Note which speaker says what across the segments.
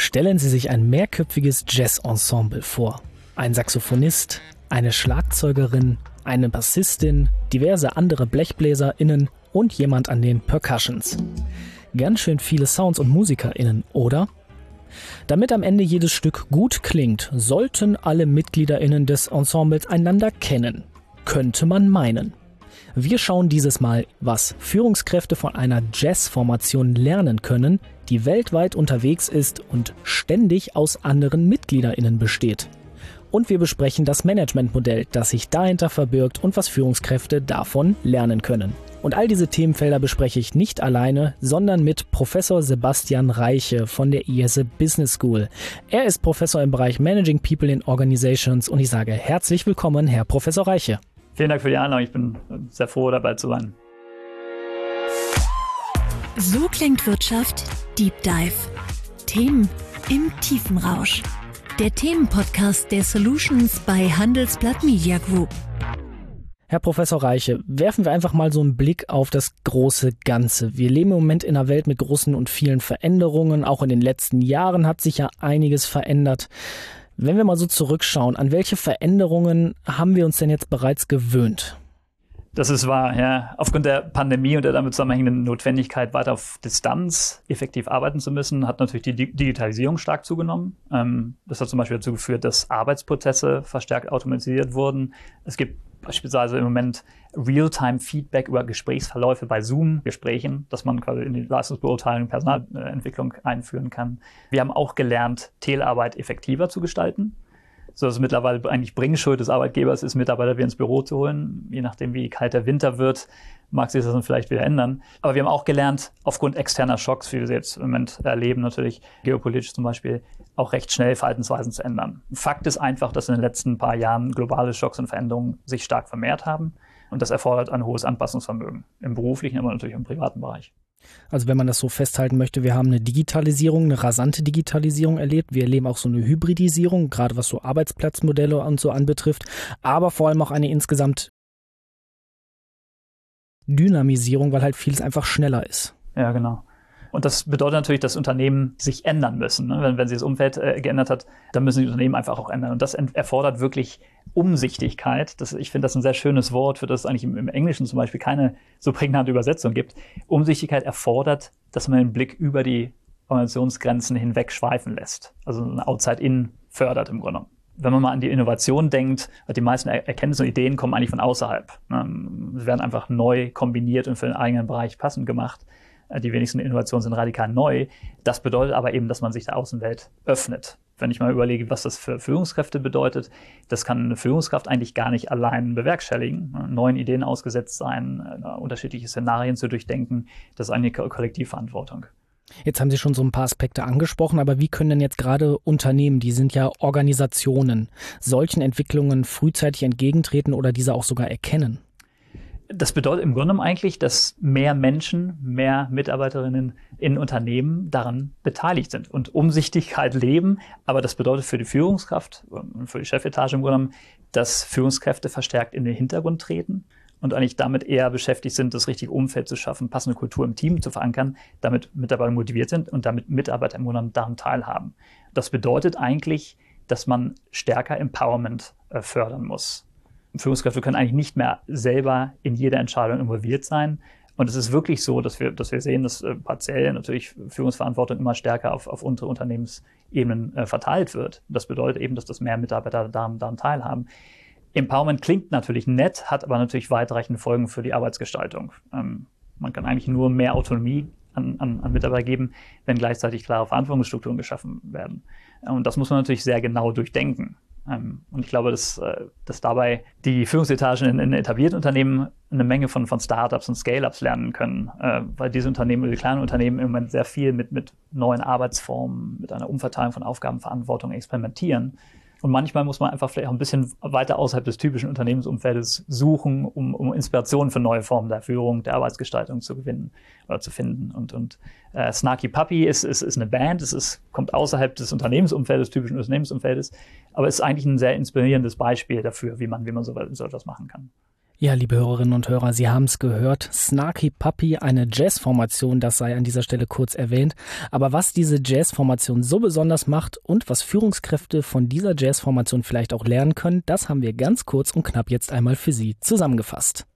Speaker 1: Stellen Sie sich ein mehrköpfiges Jazz-Ensemble vor. Ein Saxophonist, eine Schlagzeugerin, eine Bassistin, diverse andere BlechbläserInnen und jemand an den Percussions. Ganz schön viele Sounds und MusikerInnen, oder? Damit am Ende jedes Stück gut klingt, sollten alle MitgliederInnen des Ensembles einander kennen. Könnte man meinen. Wir schauen dieses Mal, was Führungskräfte von einer Jazz-Formation lernen können, die weltweit unterwegs ist und ständig aus anderen MitgliederInnen besteht. Und wir besprechen das Managementmodell, das sich dahinter verbirgt und was Führungskräfte davon lernen können. Und all diese Themenfelder bespreche ich nicht alleine, sondern mit Professor Sebastian Reiche von der IESE Business School. Er ist Professor im Bereich Managing People in Organizations und ich sage herzlich willkommen, Herr Professor Reiche.
Speaker 2: Vielen Dank für die Einladung. Ich bin sehr froh, dabei zu sein.
Speaker 3: So klingt Wirtschaft Deep Dive. Themen im Tiefenrausch. Der Themenpodcast der Solutions bei Handelsblatt Media Group.
Speaker 1: Herr Professor Reiche, werfen wir einfach mal so einen Blick auf das große Ganze. Wir leben im Moment in einer Welt mit großen und vielen Veränderungen. Auch in den letzten Jahren hat sich ja einiges verändert. Wenn wir mal so zurückschauen, an welche Veränderungen haben wir uns denn jetzt bereits gewöhnt?
Speaker 2: Das ist wahr, ja. Aufgrund der Pandemie und der damit zusammenhängenden Notwendigkeit, weiter auf Distanz effektiv arbeiten zu müssen, hat natürlich die Digitalisierung stark zugenommen. Das hat zum Beispiel dazu geführt, dass Arbeitsprozesse verstärkt automatisiert wurden. Es gibt beispielsweise im Moment Realtime-Feedback über Gesprächsverläufe bei Zoom-Gesprächen, dass man quasi in die Leistungsbeurteilung und Personalentwicklung einführen kann. Wir haben auch gelernt, Telearbeit effektiver zu gestalten. So dass es mittlerweile eigentlich Bringschuld des Arbeitgebers ist, Mitarbeiter wieder ins Büro zu holen. Je nachdem, wie kalt der Winter wird, mag sich das dann vielleicht wieder ändern. Aber wir haben auch gelernt, aufgrund externer Schocks, wie wir sie jetzt im Moment erleben, natürlich geopolitisch zum Beispiel, auch recht schnell Verhaltensweisen zu ändern. Fakt ist einfach, dass in den letzten paar Jahren globale Schocks und Veränderungen sich stark vermehrt haben. Und das erfordert ein hohes Anpassungsvermögen im beruflichen, aber natürlich im privaten Bereich.
Speaker 1: Also wenn man das so festhalten möchte, wir haben eine Digitalisierung, eine rasante Digitalisierung erlebt. Wir erleben auch so eine Hybridisierung, gerade was so Arbeitsplatzmodelle und so anbetrifft, aber vor allem auch eine insgesamt Dynamisierung, weil halt vieles einfach schneller ist.
Speaker 2: Ja, genau. Und das bedeutet natürlich, dass Unternehmen sich ändern müssen. Wenn sich das Umfeld geändert hat, dann müssen die Unternehmen einfach auch ändern. Und das erfordert wirklich Umsichtigkeit. Ich finde das ein sehr schönes Wort, für das es eigentlich im Englischen zum Beispiel keine so prägnante Übersetzung gibt. Umsichtigkeit erfordert, dass man den Blick über die Organisationsgrenzen hinweg schweifen lässt. Also eine Outside-In fördert im Grunde. Wenn man mal an die Innovation denkt, die meisten Erkenntnisse und Ideen kommen eigentlich von außerhalb. Sie werden einfach neu kombiniert und für den eigenen Bereich passend gemacht. Die wenigsten Innovationen sind radikal neu. Das bedeutet aber eben, dass man sich der Außenwelt öffnet. Wenn ich mal überlege, was das für Führungskräfte bedeutet, das kann eine Führungskraft eigentlich gar nicht allein bewerkstelligen. Neuen Ideen ausgesetzt sein, unterschiedliche Szenarien zu durchdenken, das ist eine Kollektivverantwortung.
Speaker 1: Jetzt haben Sie schon so ein paar Aspekte angesprochen, aber wie können denn jetzt gerade Unternehmen, die sind ja Organisationen, solchen Entwicklungen frühzeitig entgegentreten oder diese auch sogar erkennen?
Speaker 2: Das bedeutet im Grunde genommen eigentlich, dass mehr Menschen, mehr Mitarbeiterinnen in Unternehmen daran beteiligt sind und Umsichtigkeit leben. Aber das bedeutet für die Führungskraft und für die Chefetage im Grunde genommen, dass Führungskräfte verstärkt in den Hintergrund treten und eigentlich damit eher beschäftigt sind, das richtige Umfeld zu schaffen, passende Kultur im Team zu verankern, damit Mitarbeiter motiviert sind und damit Mitarbeiter im Grunde genommen daran teilhaben. Das bedeutet eigentlich, dass man stärker Empowerment fördern muss. Führungskräfte können eigentlich nicht mehr selber in jeder Entscheidung involviert sein. Und es ist wirklich so, dass wir sehen, dass partiell natürlich Führungsverantwortung immer stärker auf untere Unternehmensebenen verteilt wird. Das bedeutet eben, dass das mehr Mitarbeiter daran teilhaben. Empowerment klingt natürlich nett, hat aber natürlich weitreichende Folgen für die Arbeitsgestaltung. Man kann eigentlich nur mehr Autonomie an Mitarbeiter geben, wenn gleichzeitig klare Verantwortungsstrukturen geschaffen werden. Und das muss man natürlich sehr genau durchdenken. Und ich glaube, dass dabei die Führungsetagen in etablierten Unternehmen eine Menge von Startups und Scale-Ups lernen können, weil diese Unternehmen, die kleinen Unternehmen im Moment sehr viel mit neuen Arbeitsformen, mit einer Umverteilung von Aufgabenverantwortung experimentieren. Und manchmal muss man einfach vielleicht auch ein bisschen weiter außerhalb des typischen Unternehmensumfeldes suchen, um Inspiration für neue Formen der Führung, der Arbeitsgestaltung zu gewinnen oder zu finden. Und Snarky Puppy ist eine Band, kommt außerhalb des Unternehmensumfeldes, typischen Unternehmensumfeldes, aber ist eigentlich ein sehr inspirierendes Beispiel dafür, wie man so etwas machen kann.
Speaker 1: Ja, liebe Hörerinnen und Hörer, Sie haben es gehört. Snarky Puppy, eine Jazzformation, das sei an dieser Stelle kurz erwähnt. Aber was diese Jazzformation so besonders macht und was Führungskräfte von dieser Jazzformation vielleicht auch lernen können, das haben wir ganz kurz und knapp jetzt einmal für Sie zusammengefasst.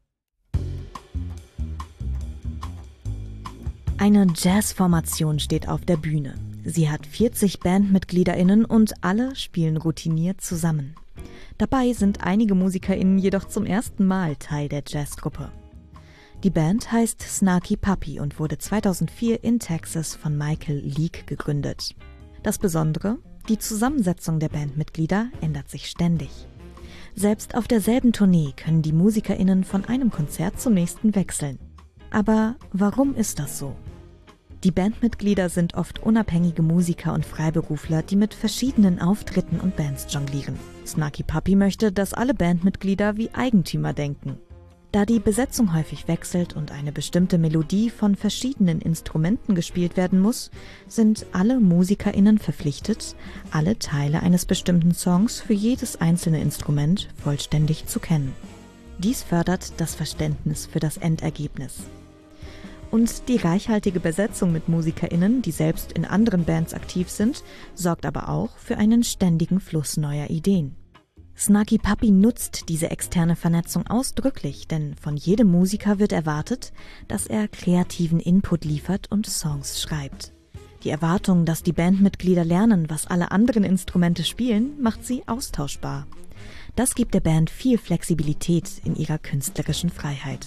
Speaker 3: Eine Jazzformation steht auf der Bühne. Sie hat 40 BandmitgliederInnen und alle spielen routiniert zusammen. Dabei sind einige MusikerInnen jedoch zum ersten Mal Teil der Jazzgruppe. Die Band heißt Snarky Puppy und wurde 2004 in Texas von Michael Leake gegründet. Das Besondere: die Zusammensetzung der Bandmitglieder ändert sich ständig. Selbst auf derselben Tournee können die MusikerInnen von einem Konzert zum nächsten wechseln. Aber warum ist das so? Die Bandmitglieder sind oft unabhängige Musiker und Freiberufler, die mit verschiedenen Auftritten und Bands jonglieren. Snarky Puppy möchte, dass alle Bandmitglieder wie Eigentümer denken. Da die Besetzung häufig wechselt und eine bestimmte Melodie von verschiedenen Instrumenten gespielt werden muss, sind alle MusikerInnen verpflichtet, alle Teile eines bestimmten Songs für jedes einzelne Instrument vollständig zu kennen. Dies fördert das Verständnis für das Endergebnis. Und die reichhaltige Besetzung mit MusikerInnen, die selbst in anderen Bands aktiv sind, sorgt aber auch für einen ständigen Fluss neuer Ideen. Snarky Puppy nutzt diese externe Vernetzung ausdrücklich, denn von jedem Musiker wird erwartet, dass er kreativen Input liefert und Songs schreibt. Die Erwartung, dass die Bandmitglieder lernen, was alle anderen Instrumente spielen, macht sie austauschbar. Das gibt der Band viel Flexibilität in ihrer künstlerischen Freiheit.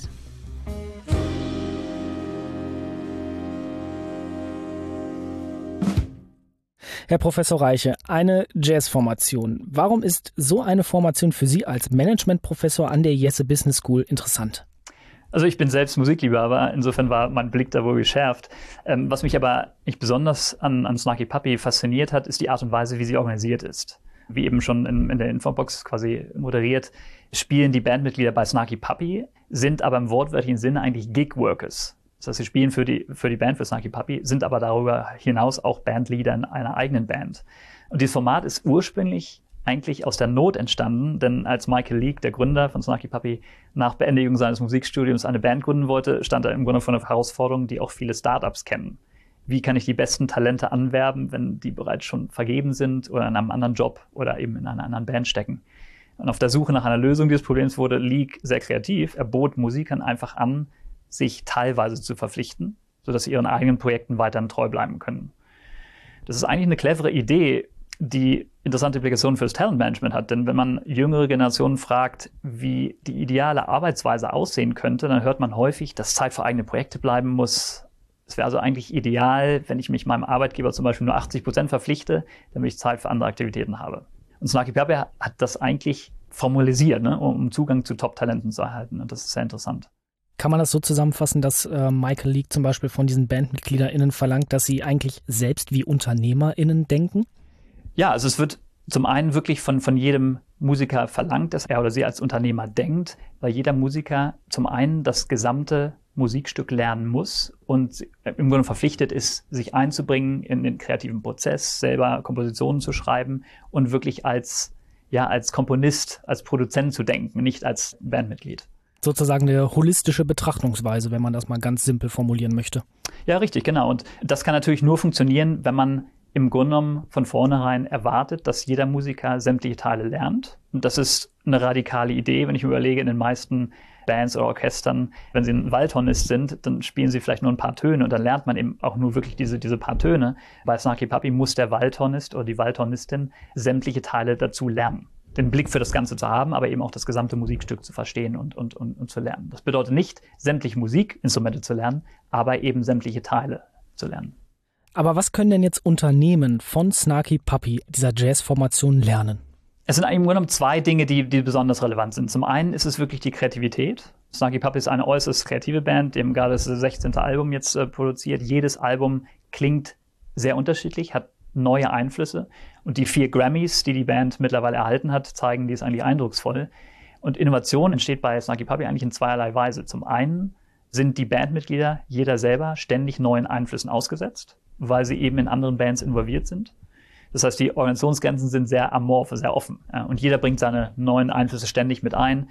Speaker 1: Herr Professor Reiche, eine Jazzformation. Warum ist so eine Formation für Sie als Managementprofessor an der Jesse Business School interessant?
Speaker 2: Also ich bin selbst Musikliebhaber, insofern war mein Blick da wohl geschärft. Was mich aber nicht besonders an Snarky Puppy fasziniert hat, ist die Art und Weise, wie sie organisiert ist. Wie eben schon in der Infobox quasi moderiert, spielen die Bandmitglieder bei Snarky Puppy, sind aber im wortwörtlichen Sinne eigentlich Gig-Workers. Das heißt, sie spielen für die Band, für Snarky Puppy, sind aber darüber hinaus auch Bandleader in einer eigenen Band. Und dieses Format ist ursprünglich eigentlich aus der Not entstanden, denn als Michael Leake, der Gründer von Snarky Puppy, nach Beendigung seines Musikstudiums eine Band gründen wollte, stand er im Grunde vor einer Herausforderung, die auch viele Startups kennen. Wie kann ich die besten Talente anwerben, wenn die bereits schon vergeben sind oder in einem anderen Job oder eben in einer anderen Band stecken? Und auf der Suche nach einer Lösung dieses Problems wurde Leake sehr kreativ. Er bot Musikern einfach an, sich teilweise zu verpflichten, sodass sie ihren eigenen Projekten weiterhin treu bleiben können. Das ist eigentlich eine clevere Idee, die interessante Implikationen fürs Talentmanagement hat. Denn wenn man jüngere Generationen fragt, wie die ideale Arbeitsweise aussehen könnte, dann hört man häufig, dass Zeit für eigene Projekte bleiben muss. Es wäre also eigentlich ideal, wenn ich mich meinem Arbeitgeber zum Beispiel nur 80% verpflichte, damit ich Zeit für andere Aktivitäten habe. Und Snarky Puppy hat das eigentlich formalisiert, um Zugang zu Top-Talenten zu erhalten. Und das ist sehr interessant.
Speaker 1: Kann man das so zusammenfassen, dass Michael Leake zum Beispiel von diesen BandmitgliederInnen verlangt, dass sie eigentlich selbst wie UnternehmerInnen denken?
Speaker 2: Ja, also es wird zum einen wirklich von jedem Musiker verlangt, dass er oder sie als Unternehmer denkt, weil jeder Musiker zum einen das gesamte Musikstück lernen muss und im Grunde verpflichtet ist, sich einzubringen in den kreativen Prozess, selber Kompositionen zu schreiben und wirklich als Komponist, als Produzent zu denken, nicht als Bandmitglied.
Speaker 1: Sozusagen eine holistische Betrachtungsweise, wenn man das mal ganz simpel formulieren möchte.
Speaker 2: Ja, richtig, genau. Und das kann natürlich nur funktionieren, wenn man im Grunde genommen von vornherein erwartet, dass jeder Musiker sämtliche Teile lernt. Und das ist eine radikale Idee, wenn ich mir überlege, in den meisten Bands oder Orchestern, wenn sie ein Waldhornist sind, dann spielen sie vielleicht nur ein paar Töne und dann lernt man eben auch nur wirklich diese paar Töne. Bei Snarky Puppy muss der Waldhornist oder die Waldhornistin sämtliche Teile dazu lernen. Den Blick für das Ganze zu haben, aber eben auch das gesamte Musikstück zu verstehen und zu lernen. Das bedeutet nicht, sämtliche Musikinstrumente zu lernen, aber eben sämtliche Teile zu lernen.
Speaker 1: Aber was können denn jetzt Unternehmen von Snarky Puppy, dieser Jazzformation, lernen?
Speaker 2: Es sind im Grunde genommen zwei Dinge, die besonders relevant sind. Zum einen ist es wirklich die Kreativität. Snarky Puppy ist eine äußerst kreative Band, die haben gerade das 16. Album jetzt produziert. Jedes Album klingt sehr unterschiedlich, hat neue Einflüsse. Und die 4 Grammys, die Band mittlerweile erhalten hat, zeigen, die ist eigentlich eindrucksvoll. Und Innovation entsteht bei Snarky Puppy eigentlich in zweierlei Weise. Zum einen sind die Bandmitglieder, jeder selber, ständig neuen Einflüssen ausgesetzt, weil sie eben in anderen Bands involviert sind. Das heißt, die Organisationsgrenzen sind sehr amorph, sehr offen. Und jeder bringt seine neuen Einflüsse ständig mit ein.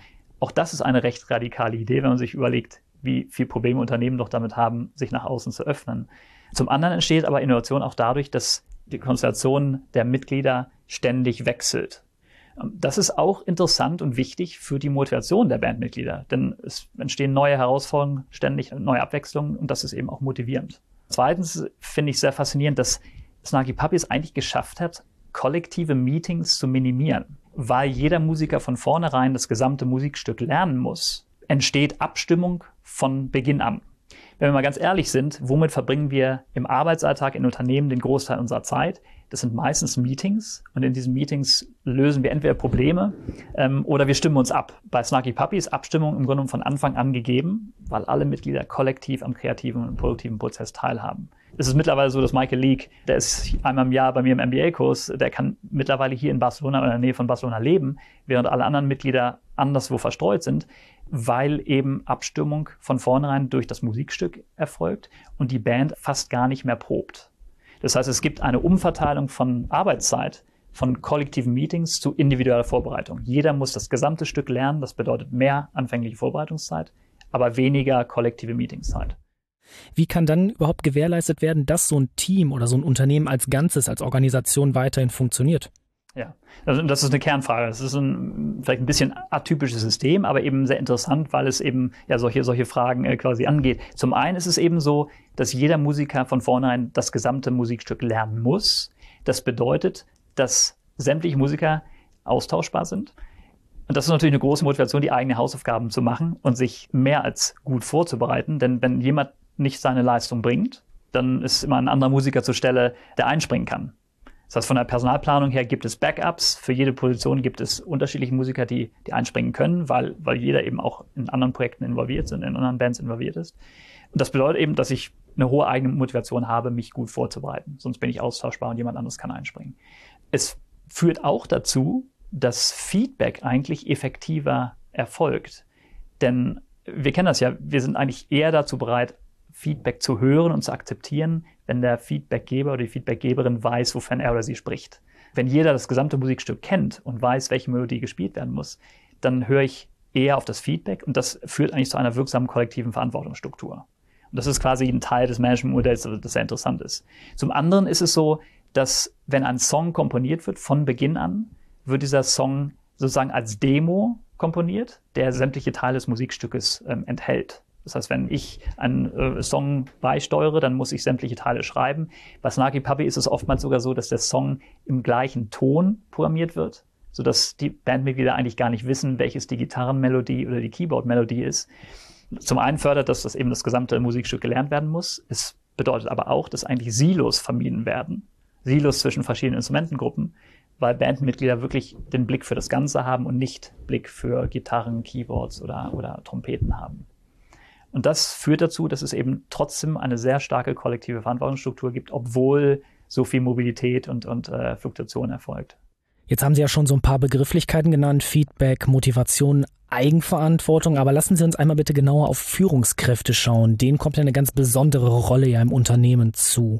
Speaker 2: Auch das ist eine recht radikale Idee, wenn man sich überlegt, wie viel Probleme Unternehmen doch damit haben, sich nach außen zu öffnen. Zum anderen entsteht aber Innovation auch dadurch, dass die Konstellation der Mitglieder ständig wechselt. Das ist auch interessant und wichtig für die Motivation der Bandmitglieder, denn es entstehen neue Herausforderungen, ständig neue Abwechslungen und das ist eben auch motivierend. Zweitens finde ich sehr faszinierend, dass Snarky Puppy es eigentlich geschafft hat, kollektive Meetings zu minimieren. Weil jeder Musiker von vornherein das gesamte Musikstück lernen muss, entsteht Abstimmung von Beginn an. Wenn wir mal ganz ehrlich sind, womit verbringen wir im Arbeitsalltag in Unternehmen den Großteil unserer Zeit? Das sind meistens Meetings und in diesen Meetings lösen wir entweder Probleme oder wir stimmen uns ab. Bei Snarky Puppy ist Abstimmung im Grunde von Anfang an gegeben, weil alle Mitglieder kollektiv am kreativen und produktiven Prozess teilhaben. Es ist mittlerweile so, dass Michael Leake, der ist einmal im Jahr bei mir im MBA-Kurs, der kann mittlerweile hier in Barcelona oder in der Nähe von Barcelona leben, während alle anderen Mitglieder anderswo verstreut sind, weil eben Abstimmung von vornherein durch das Musikstück erfolgt und die Band fast gar nicht mehr probt. Das heißt, es gibt eine Umverteilung von Arbeitszeit, von kollektiven Meetings zu individueller Vorbereitung. Jeder muss das gesamte Stück lernen, das bedeutet mehr anfängliche Vorbereitungszeit, aber weniger kollektive Meetingszeit.
Speaker 1: Wie kann dann überhaupt gewährleistet werden, dass so ein Team oder so ein Unternehmen als Ganzes, als Organisation weiterhin funktioniert?
Speaker 2: Ja, also das ist eine Kernfrage. Das ist vielleicht ein bisschen atypisches System, aber eben sehr interessant, weil es eben ja solche Fragen quasi angeht. Zum einen ist es eben so, dass jeder Musiker von vornherein das gesamte Musikstück lernen muss. Das bedeutet, dass sämtliche Musiker austauschbar sind. Und das ist natürlich eine große Motivation, die eigenen Hausaufgaben zu machen und sich mehr als gut vorzubereiten. Denn wenn jemand nicht seine Leistung bringt, dann ist immer ein anderer Musiker zur Stelle, der einspringen kann. Das heißt, von der Personalplanung her gibt es Backups. Für jede Position gibt es unterschiedliche Musiker, die einspringen können, weil jeder eben auch in anderen Projekten involviert ist und in anderen Bands involviert ist. Und das bedeutet eben, dass ich eine hohe eigene Motivation habe, mich gut vorzubereiten. Sonst bin ich austauschbar und jemand anderes kann einspringen. Es führt auch dazu, dass Feedback eigentlich effektiver erfolgt. Denn wir kennen das ja, wir sind eigentlich eher dazu bereit, Feedback zu hören und zu akzeptieren, wenn der Feedbackgeber oder die Feedbackgeberin weiß, wovon er oder sie spricht. Wenn jeder das gesamte Musikstück kennt und weiß, welche Melodie gespielt werden muss, dann höre ich eher auf das Feedback und das führt eigentlich zu einer wirksamen kollektiven Verantwortungsstruktur. Und das ist quasi ein Teil des Managementmodells, das sehr interessant ist. Zum anderen ist es so, dass wenn ein Song komponiert wird von Beginn an, wird dieser Song sozusagen als Demo komponiert, der sämtliche Teile des Musikstückes enthält. Das heißt, wenn ich einen Song beisteuere, dann muss ich sämtliche Teile schreiben. Bei Snarky Puppy ist es oftmals sogar so, dass der Song im gleichen Ton programmiert wird, sodass die Bandmitglieder eigentlich gar nicht wissen, welches die Gitarrenmelodie oder die Keyboard-Melodie ist. Zum einen fördert das eben das gesamte Musikstück gelernt werden muss. Es bedeutet aber auch, dass eigentlich Silos vermieden werden. Silos zwischen verschiedenen Instrumentengruppen, weil Bandmitglieder wirklich den Blick für das Ganze haben und nicht Blick für Gitarren, Keyboards oder Trompeten haben. Und das führt dazu, dass es eben trotzdem eine sehr starke kollektive Verantwortungsstruktur gibt, obwohl so viel Mobilität und Fluktuation erfolgt.
Speaker 1: Jetzt haben Sie ja schon so ein paar Begrifflichkeiten genannt, Feedback, Motivation, Eigenverantwortung, aber lassen Sie uns einmal bitte genauer auf Führungskräfte schauen. Denen kommt ja eine ganz besondere Rolle ja im Unternehmen zu.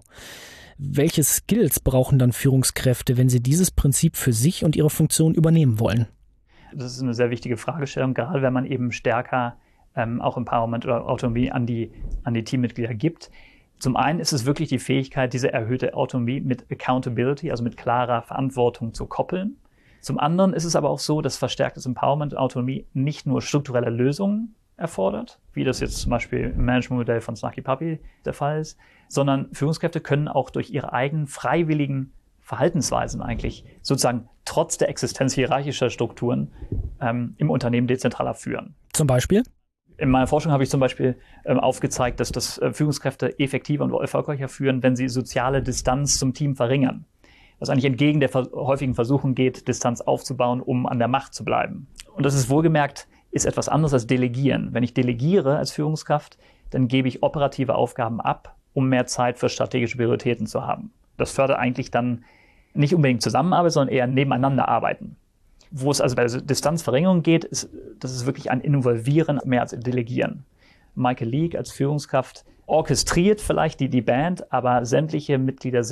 Speaker 1: Welche Skills brauchen dann Führungskräfte, wenn sie dieses Prinzip für sich und ihre Funktion übernehmen wollen?
Speaker 2: Das ist eine sehr wichtige Fragestellung, gerade wenn man eben stärker auch Empowerment oder Autonomie an die Teammitglieder gibt. Zum einen ist es wirklich die Fähigkeit, diese erhöhte Autonomie mit Accountability, also mit klarer Verantwortung zu koppeln. Zum anderen ist es aber auch so, dass verstärktes Empowerment und Autonomie nicht nur strukturelle Lösungen erfordert, wie das jetzt zum Beispiel im Managementmodell von Snarky Puppy der Fall ist, sondern Führungskräfte können auch durch ihre eigenen freiwilligen Verhaltensweisen eigentlich sozusagen trotz der Existenz hierarchischer Strukturen im Unternehmen dezentraler führen.
Speaker 1: Zum Beispiel?
Speaker 2: In meiner Forschung habe ich zum Beispiel aufgezeigt, dass das Führungskräfte effektiver und erfolgreicher führen, wenn sie soziale Distanz zum Team verringern. Was eigentlich entgegen der häufigen Versuchung geht, Distanz aufzubauen, um an der Macht zu bleiben. Und das ist wohlgemerkt, ist etwas anderes als Delegieren. Wenn ich delegiere als Führungskraft, dann gebe ich operative Aufgaben ab, um mehr Zeit für strategische Prioritäten zu haben. Das fördert eigentlich dann nicht unbedingt Zusammenarbeit, sondern eher nebeneinander arbeiten. Wo es also bei der Distanzverringerung geht, das ist wirklich ein Involvieren mehr als ein Delegieren. Michael Leake als Führungskraft orchestriert vielleicht die Band, aber sämtliche Mitglieder sind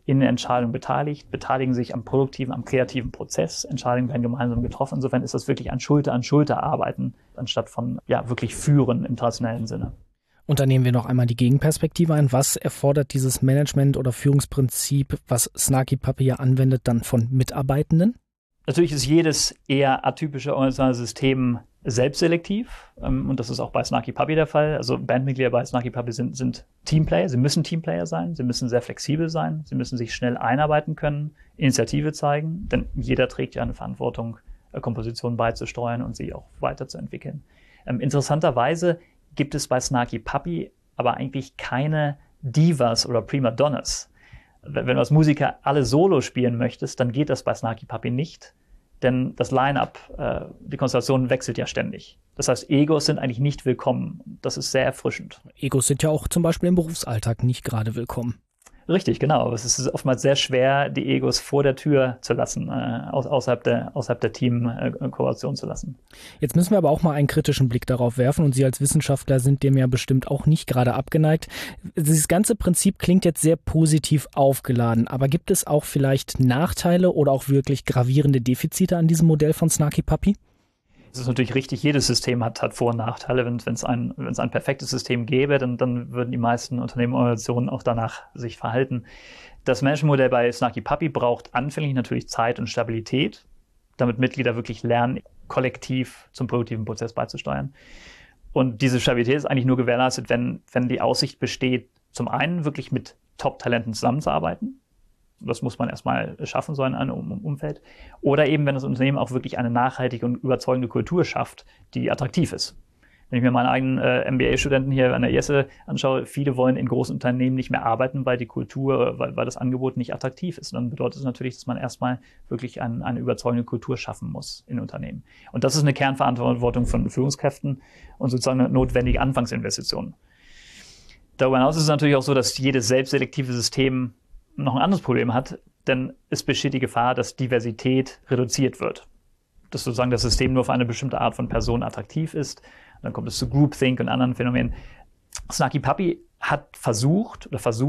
Speaker 2: in den Entscheidungen beteiligt, beteiligen sich am produktiven, am kreativen Prozess. Entscheidungen werden gemeinsam getroffen. Insofern ist das wirklich ein Schulter-an-Schulter-Arbeiten, anstatt von wirklich Führen im traditionellen Sinne.
Speaker 1: Und dann nehmen wir noch einmal die Gegenperspektive ein. Was erfordert dieses Management- oder Führungsprinzip, was Snarky Puppy ja anwendet, dann von Mitarbeitenden?
Speaker 2: Natürlich ist jedes eher atypische organisationale System selbstselektiv. Und das ist auch bei Snarky Puppy der Fall. Also Bandmitglieder bei Snarky Puppy sind Teamplayer. Sie müssen Teamplayer sein. Sie müssen sehr flexibel sein. Sie müssen sich schnell einarbeiten können, Initiative zeigen. Denn jeder trägt ja eine Verantwortung, Kompositionen beizusteuern und sie auch weiterzuentwickeln. Interessanterweise gibt es bei Snarky Puppy aber eigentlich keine Divas oder Primadonnas. Wenn du als Musiker alle Solo spielen möchtest, dann geht das bei Snarky Puppy nicht, denn das Line-Up, die Konstellation wechselt ja ständig. Das heißt, Egos sind eigentlich nicht willkommen. Das ist sehr erfrischend.
Speaker 1: Egos sind ja auch zum Beispiel im Berufsalltag nicht gerade willkommen.
Speaker 2: Richtig, genau. Aber es ist oftmals sehr schwer, die Egos vor der Tür zu lassen, außerhalb der Team-Kooperation zu lassen.
Speaker 1: Jetzt müssen wir aber auch mal einen kritischen Blick darauf werfen und Sie als Wissenschaftler sind dem ja bestimmt auch nicht gerade abgeneigt. Dieses ganze Prinzip klingt jetzt sehr positiv aufgeladen, aber gibt es auch vielleicht Nachteile oder auch wirklich gravierende Defizite an diesem Modell von Snarky Puppy?
Speaker 2: Es ist natürlich richtig, jedes System hat Vor- und Nachteile. Wenn es ein perfektes System gäbe, dann würden die meisten Unternehmen und Organisationen auch danach sich verhalten. Das Managementmodell bei Snarky Puppy braucht anfänglich natürlich Zeit und Stabilität, damit Mitglieder wirklich lernen, kollektiv zum produktiven Prozess beizusteuern. Und diese Stabilität ist eigentlich nur gewährleistet, wenn die Aussicht besteht, zum einen wirklich mit Top-Talenten zusammenzuarbeiten. Das muss man erstmal schaffen, so in einem Umfeld. Oder eben, wenn das Unternehmen auch wirklich eine nachhaltige und überzeugende Kultur schafft, die attraktiv ist. Wenn ich mir meine eigenen MBA-Studenten hier an der IESE anschaue, viele wollen in großen Unternehmen nicht mehr arbeiten, weil die Kultur, weil das Angebot nicht attraktiv ist. Und dann bedeutet es natürlich, dass man erstmal wirklich eine überzeugende Kultur schaffen muss in Unternehmen. Und das ist eine Kernverantwortung von Führungskräften und sozusagen eine notwendige Anfangsinvestition. Darüber hinaus ist es natürlich auch so, dass jedes selbstselektive System noch ein anderes Problem hat, denn es besteht die Gefahr, dass Diversität reduziert wird. Dass sozusagen das System nur für eine bestimmte Art von Person attraktiv ist. Dann kommt es zu Groupthink und anderen Phänomenen. Snarky Puppy hat versucht,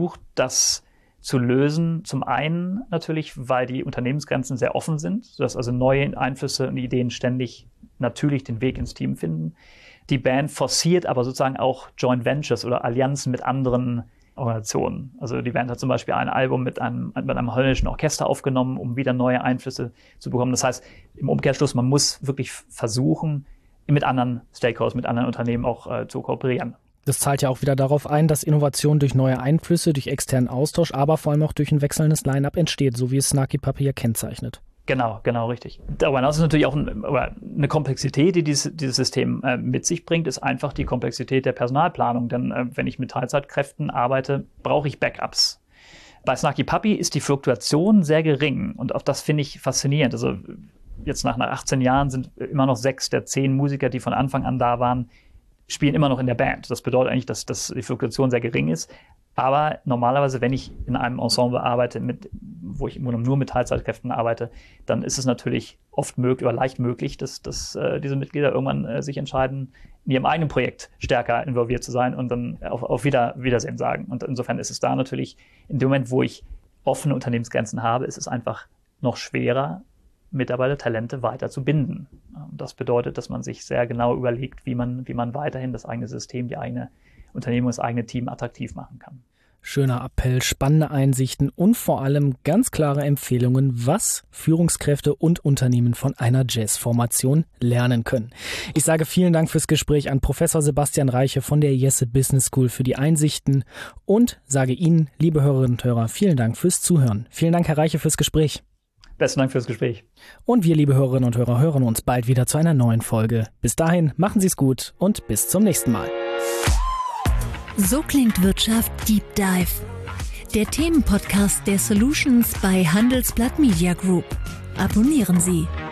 Speaker 2: das zu lösen. Zum einen natürlich, weil die Unternehmensgrenzen sehr offen sind, sodass also neue Einflüsse und Ideen ständig natürlich den Weg ins Team finden. Die Band forciert aber sozusagen auch Joint Ventures oder Allianzen mit anderen Organisationen. Also die Band hat zum Beispiel ein Album mit einem holländischen Orchester aufgenommen, um wieder neue Einflüsse zu bekommen. Das heißt, im Umkehrschluss, man muss wirklich versuchen, mit anderen Stakeholders, mit anderen Unternehmen auch zu kooperieren.
Speaker 1: Das zahlt ja auch wieder darauf ein, dass Innovation durch neue Einflüsse, durch externen Austausch, aber vor allem auch durch ein wechselndes Line-Up entsteht, so wie es Snarky Puppy ja kennzeichnet.
Speaker 2: Genau, richtig. Darüber hinaus ist natürlich auch eine Komplexität, die dieses System mit sich bringt, ist einfach die Komplexität der Personalplanung. Denn wenn ich mit Teilzeitkräften arbeite, brauche ich Backups. Bei Snarky Puppy ist die Fluktuation sehr gering und auch das finde ich faszinierend. Also jetzt nach 18 Jahren sind immer noch 6 der 10 Musiker, die von Anfang an da waren, spielen immer noch in der Band. Das bedeutet eigentlich, dass die Fluktuation sehr gering ist. Aber normalerweise, wenn ich in einem Ensemble arbeite, wo ich nur mit Teilzeitkräften arbeite, dann ist es natürlich oft möglich oder leicht möglich, dass diese Mitglieder irgendwann sich entscheiden, in ihrem eigenen Projekt stärker involviert zu sein und dann auf Wiedersehen sagen. Und insofern ist es da natürlich, in dem Moment, wo ich offene Unternehmensgrenzen habe, ist es einfach noch schwerer, Mitarbeiter, Talente weiter zu binden. Das bedeutet, dass man sich sehr genau überlegt, wie man weiterhin das eigene System, die eigene Unternehmen und das eigene Team attraktiv machen kann.
Speaker 1: Schöner Appell, spannende Einsichten und vor allem ganz klare Empfehlungen, was Führungskräfte und Unternehmen von einer Jazzformation lernen können. Ich sage vielen Dank fürs Gespräch an Professor Sebastian Reiche von der IESE Business School für die Einsichten und sage Ihnen, liebe Hörerinnen und Hörer, vielen Dank fürs Zuhören. Vielen Dank, Herr Reiche, fürs Gespräch.
Speaker 2: Besten Dank fürs Gespräch.
Speaker 1: Und wir, liebe Hörerinnen und Hörer, hören uns bald wieder zu einer neuen Folge. Bis dahin, machen Sie es gut und bis zum nächsten Mal.
Speaker 4: So klingt Wirtschaft Deep Dive. Der Themenpodcast der Solutions bei Handelsblatt Media Group. Abonnieren Sie.